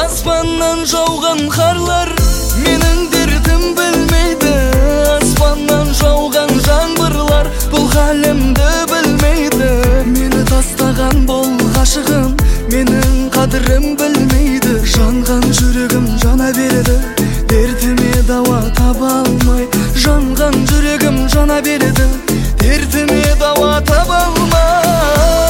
Аспаннан жауған қарлар менің дертім білмейді. Аспаннан жауған жаңбырлар бұл халімді білмейді. Мені тастаған бол ғашығым, менің қадірім білмейді. Жанған жүрегім жана берді, дертіме дауа таба алмай. Жанған жүрегім жана берді, дертіме дауа таба алмай.